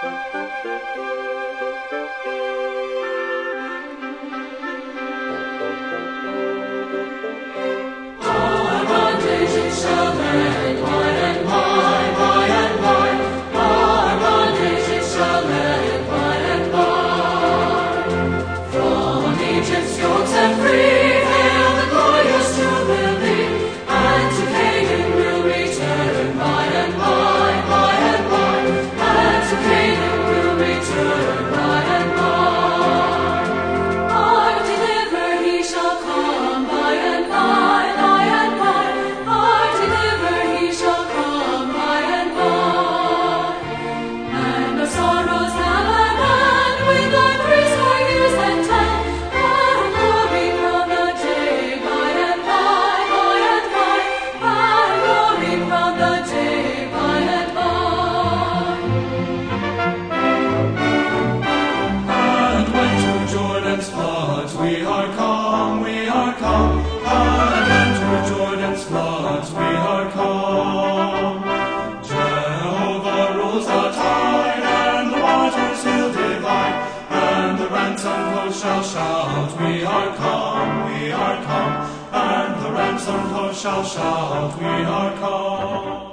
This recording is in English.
And enter Jordan's floods, we are come. Jehovah rules the tide, and the waters he'll divide, and the ransomed host shall shout, we are come, we are come. And the ransomed host shall shout, we are come.